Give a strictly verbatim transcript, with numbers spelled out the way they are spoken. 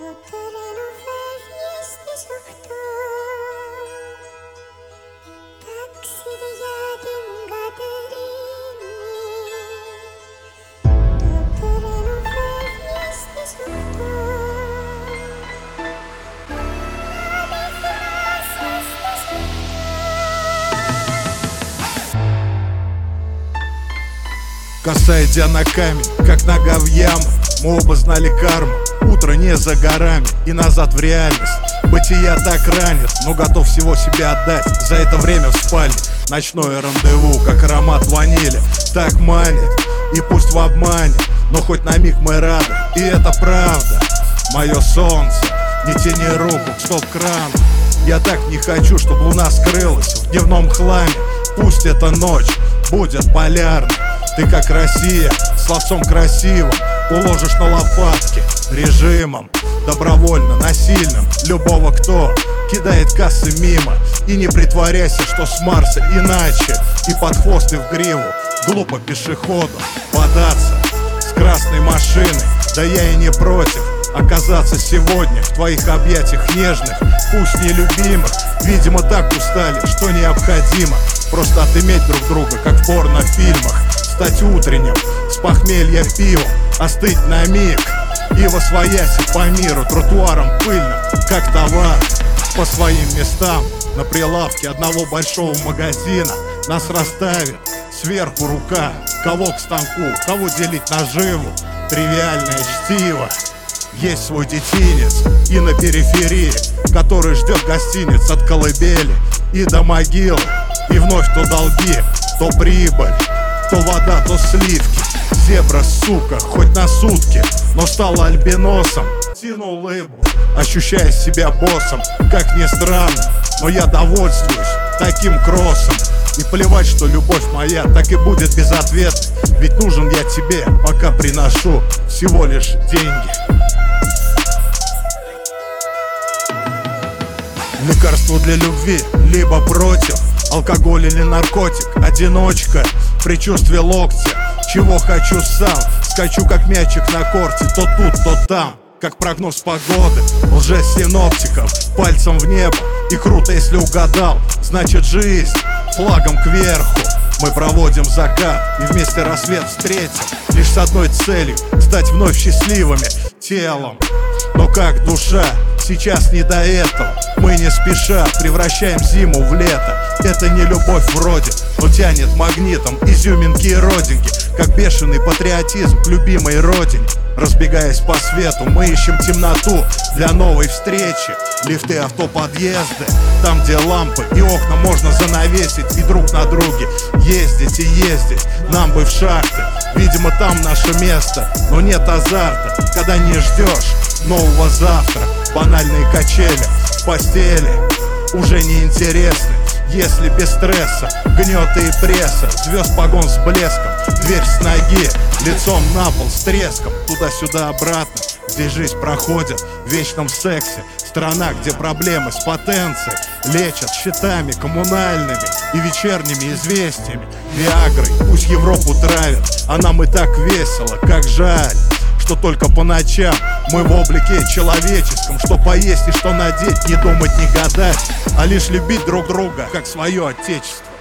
terreno fue fiesta y suhto. Takside jäädin Kateriini. Terreno fue fiesta y suhto. Коса идя на камень, как нога в яму. Мы оба знали карму, утро не за горами. И назад в реальность, бытия так ранит. Но готов всего себе отдать за это время в спальне. Ночное рандеву, как аромат ванили, так манит, и пусть в обмане, но хоть на миг мы рады, и это правда. Мое солнце, не тяни руку к стоп-крану. Я так не хочу, чтобы луна скрылась в дневном хламе. Пусть эта ночь будет полярной. Ты как Россия, словцом красивым уложишь на лопатки режимом, добровольно, насильным любого, кто кидает кассы мимо. И не притворяйся, что с Марса иначе. И под хвост и в гриву глупо пешеходу податься с красной машиной. Да я и не против оказаться сегодня в твоих объятиях нежных, пусть нелюбимых. Видимо, так устали, что необходимо просто отыметь друг друга, как в порнофильмах. Стать утренним, с похмелья пивом, остыть на миг и восвоясь по миру тротуаром пыльным, как товар. По своим местам на прилавке одного большого магазина нас расставит сверху рука. Кого к станку, кого делить наживу, тривиальное чтиво. Есть свой детинец и на периферии, который ждет гостиниц от колыбели и до могилы. И вновь то долги, то прибыль, то вода, то сливки. Зебра, сука, хоть на сутки, но стала альбиносом. Тянул лыбу, ощущая себя боссом. Как ни странно, но я довольствуюсь таким кроссом. И плевать, что любовь моя так и будет безответной. Ведь нужен я тебе, пока приношу всего лишь деньги. Лекарство для любви, либо против. Алкоголь или наркотик, одиночка, предчувствие локтя. Чего хочу сам, скачу как мячик на корте. То тут, то там, как прогноз погоды лжесиноптиков. Пальцем в небо, и круто, если угадал. Значит, жизнь флагом кверху. Мы проводим закат и вместе рассвет встретим, лишь с одной целью — стать вновь счастливыми телом. Но как душа, сейчас не до этого. Мы не спеша превращаем зиму в лето. Это не любовь вроде, но тянет магнитом изюминки и родинки, как бешеный патриотизм к любимой родине. Разбегаясь по свету, мы ищем темноту для новой встречи. Лифты, автоподъезды, там, где лампы и окна можно занавесить и друг на друге ездить и ездить. Нам бы в шахты, видимо, там наше место. Но нет азарта, когда не ждешь нового завтра. Банальные качели в постели уже не интересны, если без стресса, гнета и пресса. Звезд погон с блеском, дверь с ноги, лицом на пол с треском. Туда-сюда обратно, здесь жизнь проходит в вечном сексе. Страна, где проблемы с потенцией лечат счетами коммунальными и вечерними известиями. Виагрой пусть Европу травят, а нам и так весело. Как жаль, что только по ночам мы в облике человеческом. Что поесть и что надеть, не думать, не гадать, а лишь любить друг друга, как свое отечество.